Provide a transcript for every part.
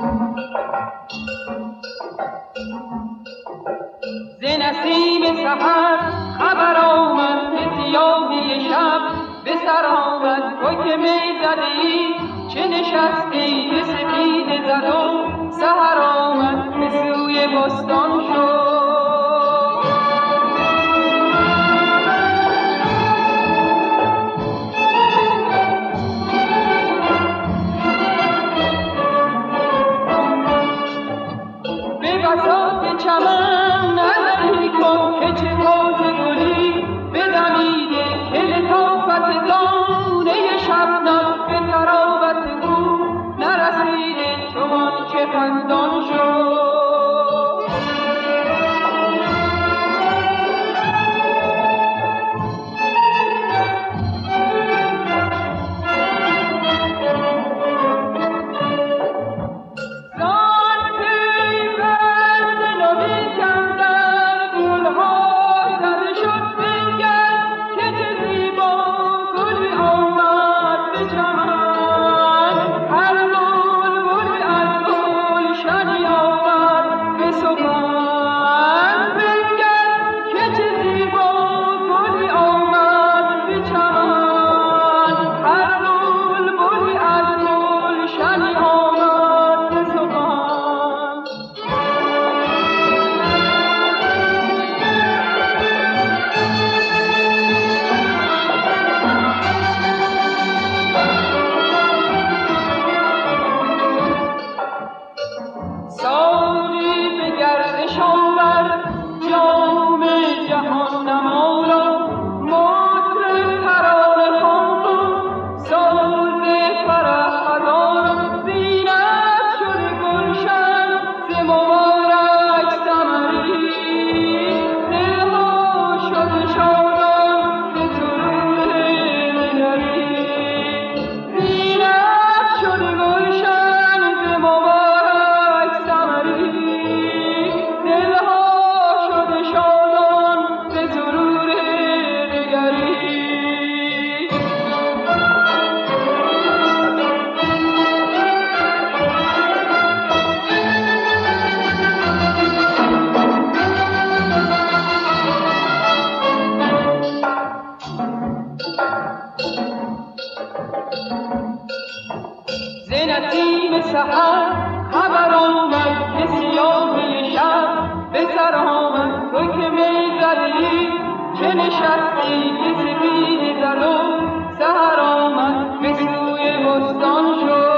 ز نسیم سحر خبر آمد که سیاهی شب به سر آمد. تو که می زدی چه نشستی که سپیده زد و سحر آمد به سوی بستان شد. به بساط چمن نظری کن که چه تازه گلی بدمیده که لطافت دانه شبنم به طراوت او نرسیده چون که خندان شد. نسیم سحر خبر آمد که سیاهی شب به سر آمد. تو که می زدی چه نشستی که سپیده زد و سحر آمد به سوی بستان شد.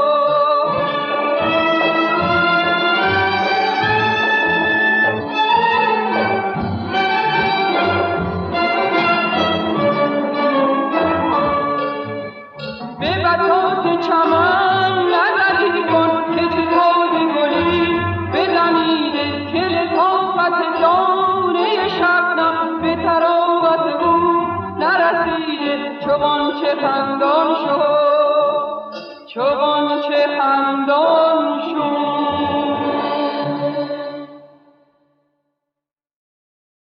به بساط چمن نظری کن که چه تازه گلی بدمیده که لطافت دانه شبنم به طراوت او نرسیده چون چه خندان شد، چون چه خندان